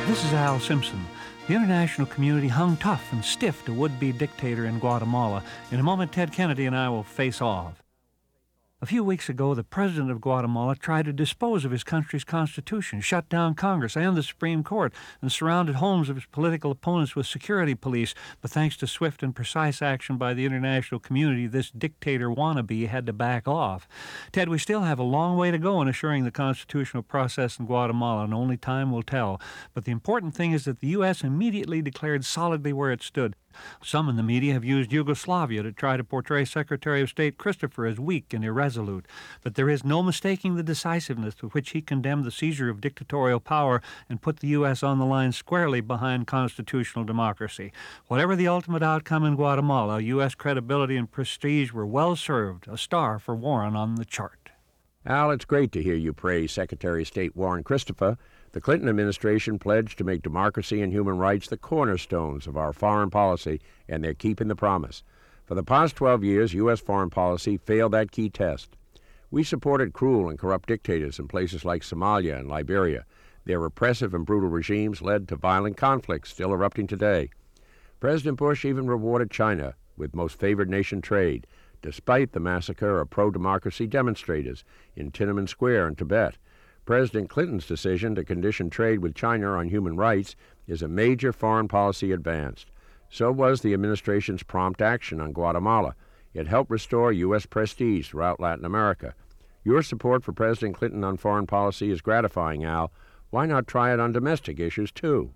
This is Al Simpson. The international community hung tough and stiff to would-be dictator in Guatemala. In a moment, Ted Kennedy and I will face off. A few weeks ago, the president of Guatemala tried to dispose of his country's constitution, shut down Congress and the Supreme Court, and surrounded homes of his political opponents with security police. But thanks to swift and precise action by the international community, this dictator wannabe had to back off. Ted, we still have a long way to go in assuring the constitutional process in Guatemala, and only time will tell. But the important thing is that the U.S. immediately declared solidly where it stood. Some in the media have used Yugoslavia to try to portray Secretary of State Christopher as weak and irresolute, but there is no mistaking the decisiveness with which he condemned the seizure of dictatorial power and put the U.S. on the line squarely behind constitutional democracy. Whatever the ultimate outcome in Guatemala, U.S. credibility and prestige were well served, a star for Warren on the chart. Al, it's great to hear you praise Secretary of State Warren Christopher. The Clinton administration pledged to make democracy and human rights the cornerstones of our foreign policy, and they're keeping the promise. For the past 12 years, U.S. foreign policy failed that key test. We supported cruel and corrupt dictators in places like Somalia and Liberia. Their repressive and brutal regimes led to violent conflicts still erupting today. President Bush even rewarded China with most favored nation trade, despite the massacre of pro-democracy demonstrators in Tiananmen Square in Tibet. President Clinton's decision to condition trade with China on human rights is a major foreign policy advance. So was the administration's prompt action on Guatemala. It helped restore U.S. prestige throughout Latin America. Your support for President Clinton on foreign policy is gratifying, Al. Why not try it on domestic issues, too?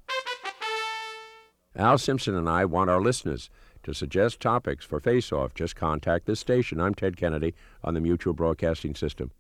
Al Simpson and I want our listeners to suggest topics for Face Off. Just contact this station. I'm Ted Kennedy on the Mutual Broadcasting System.